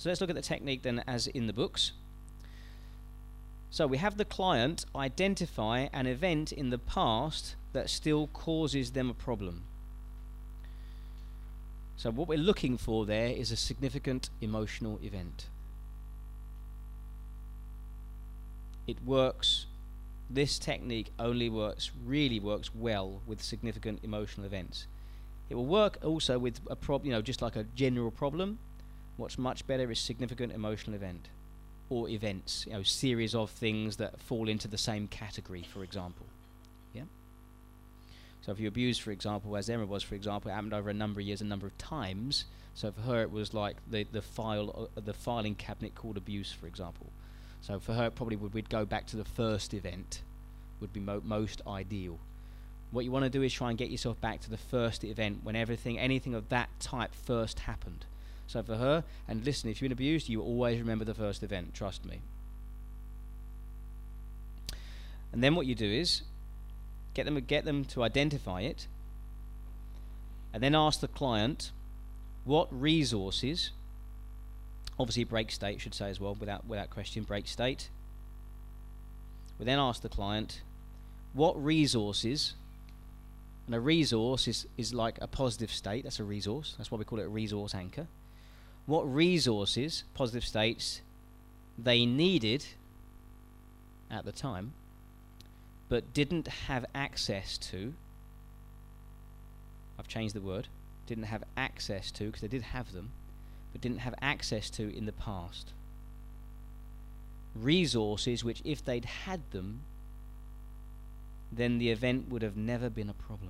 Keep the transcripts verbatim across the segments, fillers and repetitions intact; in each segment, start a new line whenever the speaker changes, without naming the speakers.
So let's look at the technique then as in the books. So we have the client identify an event in the past that still causes them a problem. So what we're looking for there is a significant emotional event. It works, this technique only works, really works well with significant emotional events. It will work also with a problem, you know, just like a general problem. What's much better is significant emotional event, or events, you know, series of things that fall into the same category, for example. Yeah. So if you abuse, for example, as Emma was, for example, it happened over a number of years, a number of times. So for her, it was like the the file, uh, the filing cabinet called abuse, for example. So for her, it probably would we'd go back to the first event, would be mo most ideal. What you want to do is try and get yourself back to the first event when everything, anything of that type first happened. So for her, and listen, if you've been abused, you always remember the first event, trust me. And then what you do is get them, get them to identify it, and then ask the client what resources, obviously break state should say as well, without, without question, break state. We then ask the client what resources, and a resource is, is like a positive state, that's a resource, that's why we call it a resource anchor. What resources, positive states, they needed at the time, but didn't have access to, I've changed the word, didn't have access to, because they did have them, but didn't have access to in the past. Resources which, if they'd had them, then the event would have never been a problem.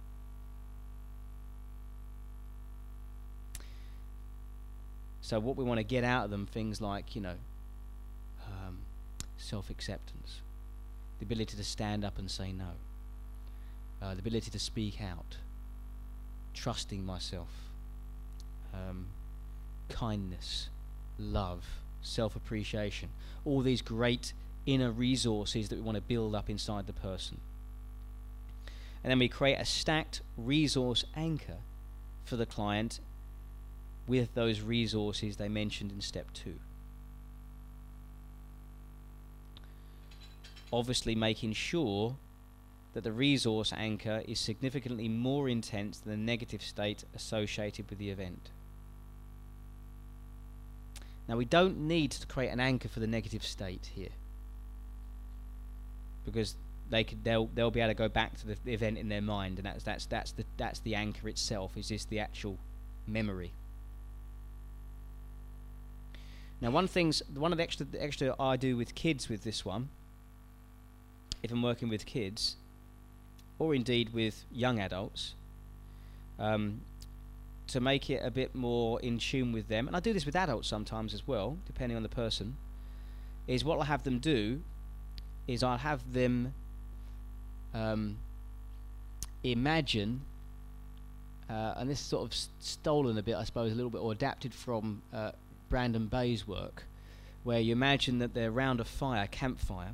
So what we want to get out of them, things like, you know, um, self-acceptance, the ability to stand up and say no, uh, the ability to speak out, trusting myself, um, kindness, love, self-appreciation, all these great inner resources that we want to build up inside the person. And then we create a stacked resource anchor for the client with those resources they mentioned in step two. Obviously making sure that the resource anchor is significantly more intense than the negative state associated with the event. Now we don't need to create an anchor for the negative state here, because they could they'll they'll be able to go back to the, the event in their mind, and that's that's that's the that's the anchor itself. Is this the actual memory? Now, one things one of the extra the extra I do with kids with this one, if I'm working with kids, or indeed with young adults, um, to make it a bit more in tune with them, and I do this with adults sometimes as well, depending on the person, is what I'll have them do is I'll have them um, imagine, uh, and this is sort of st stolen a bit, I suppose, a little bit, or adapted from uh, Brandon Bay's work, where you imagine that they're around a fire, campfire,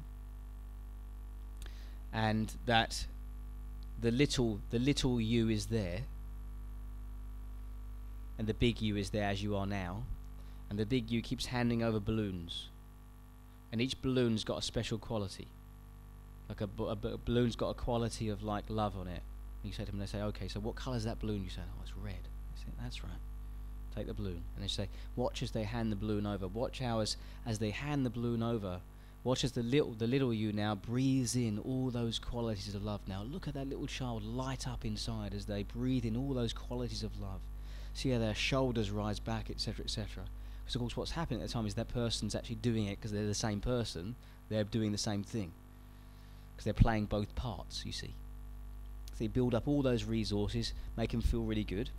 and that the little the little you is there, and the big you is there as you are now, and the big you keeps handing over balloons, and each balloon's got a special quality. Like a, a, a balloon's got a quality of like love on it. And you say to them, they say, okay, so what colour is that balloon? You say, oh, it's red. I say, that's right. Take the balloon. And they say, watch as they hand the balloon over. Watch how as, as they hand the balloon over, watch as the little, the little you now breathes in all those qualities of love. Now look at that little child light up inside as they breathe in all those qualities of love. See how their shoulders rise back, et cetera, et cetera. Because of course what's happening at the time is that person's actually doing it because they're the same person. They're doing the same thing. Because they're playing both parts, you see. So they build up all those resources, make them feel really good.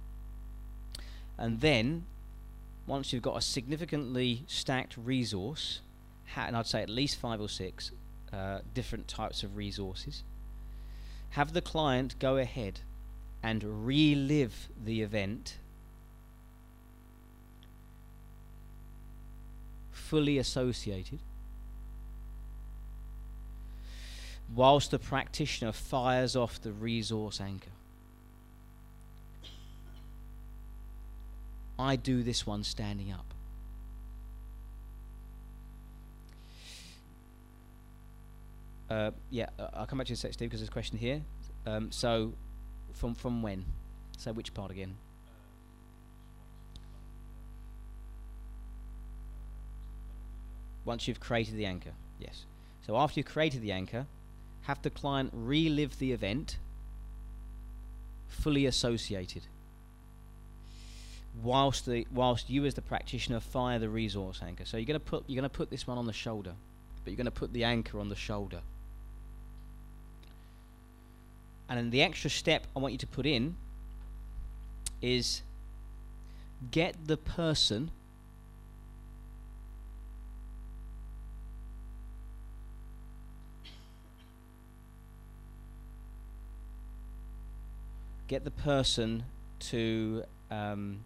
And then, once you've got a significantly stacked resource, ha and I'd say at least five or six uh, different types of resources, have the client go ahead and relive the event fully associated, whilst the practitioner fires off the resource anchor. I do this one standing up. Uh, yeah, uh, I'll come back to you in a sec, Steve, because there's a question here. Um, so, from from when? So which part again? Once you've created the anchor, yes. So after you've created the anchor, have the client relive the event fully associated, whilst the whilst you as the practitioner fire the resource anchor. So you're going to put you're going to put this one on the shoulder, but you're going to put the anchor on the shoulder. And then the extra step I want you to put in is get the person get the person to um,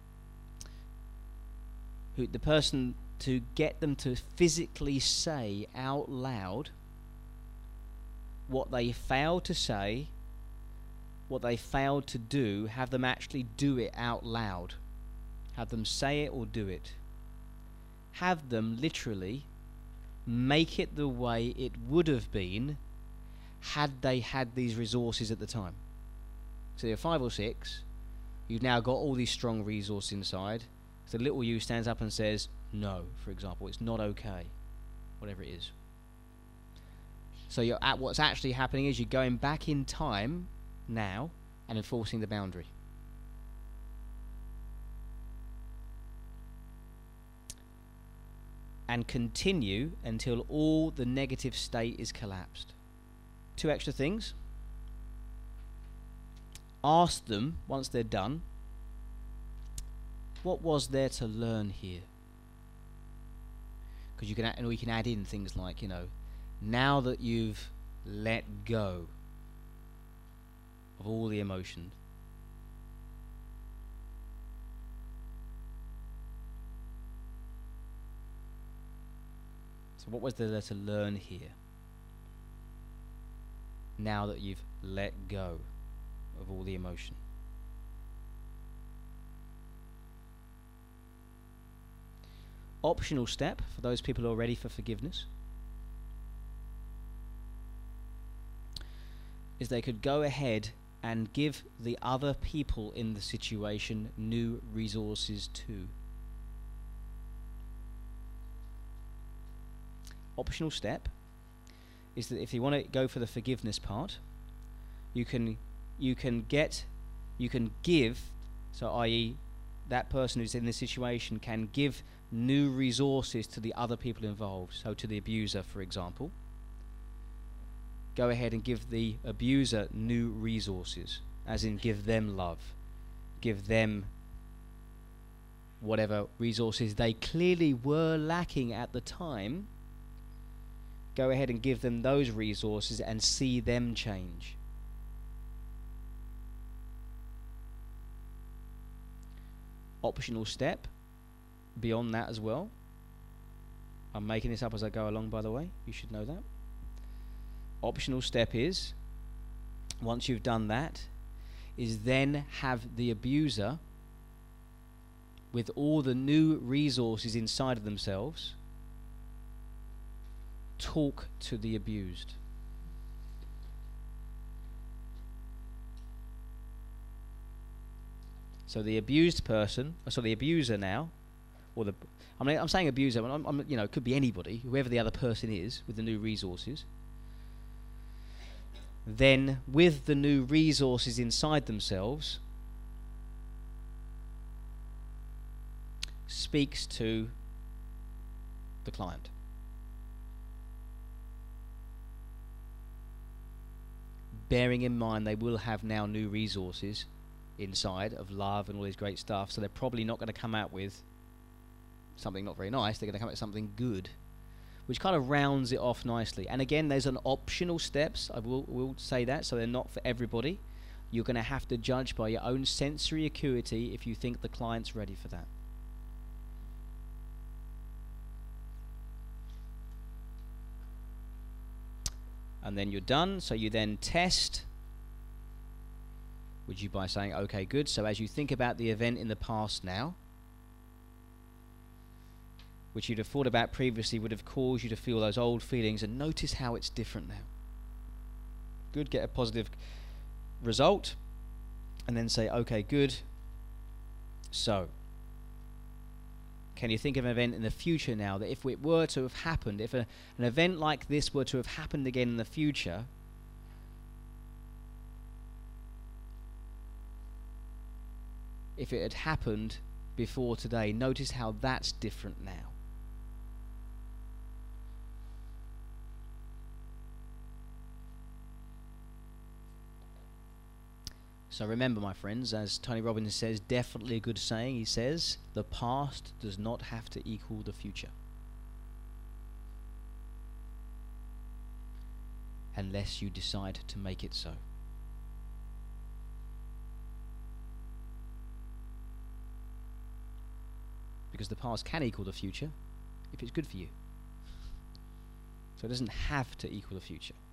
who the person to get them to physically say out loud what they failed to say, what they failed to do. Have them actually do it out loud. Have them say it or do it. Have them literally make it the way it would have been had they had these resources at the time. So you're five or six, you've now got all these strong resources inside. So the little you stands up and says, no, for example, it's not okay, whatever it is. So you're at what's actually happening is you're going back in time now and enforcing the boundary. And continue until all the negative state is collapsed. Two extra things. Ask them, once they're done, what was there to learn here? Because you can, add, and we can add in things like, you know, now that you've let go of all the emotions, so what was there to learn here? Now that you've let go of all the emotion. Optional step for those people who are ready for forgiveness is they could go ahead and give the other people in the situation new resources too. Optional step is that if you want to go for the forgiveness part, you can you can get you can give, so that is that person who's in this situation can give new resources to the other people involved. So to the abuser, for example, go ahead and give the abuser new resources, as in give them love, give them whatever resources they clearly were lacking at the time. Go ahead and give them those resources and see them change. Optional step beyond that as well. I'm making this up as I go along, by the way. You should know that. Optional step is, once you've done that, is then have the abuser, with all the new resources inside of themselves, talk to the abused. So the abused person, so the abuser now, or the, I mean, I'm saying abuser, I'm, I'm, you know, it could be anybody, whoever the other person is with the new resources. Then, with the new resources inside themselves, speaks to the client. Bearing in mind they will have now new resources inside of love and all this great stuff, so they're probably not going to come out with something not very nice. They're going to come out with something good, which kind of rounds it off nicely. And again, there's an optional steps. I will will say that, so they're not for everybody. You're going to have to judge by your own sensory acuity if you think the client's ready for that. And then you're done, so you then test, would you by saying, okay, good. So as you think about the event in the past now, which you'd have thought about previously would have caused you to feel those old feelings, and notice how it's different now. Good, get a positive result, and then say, okay, good. So, can you think of an event in the future now that if it were to have happened, if a, an event like this were to have happened again in the future, if it had happened before today, notice how that's different now. So remember, my friends, as Tony Robbins says, definitely a good saying, he says, the past does not have to equal the future. Unless you decide to make it so. Because the past can equal the future if it's good for you. So it doesn't have to equal the future.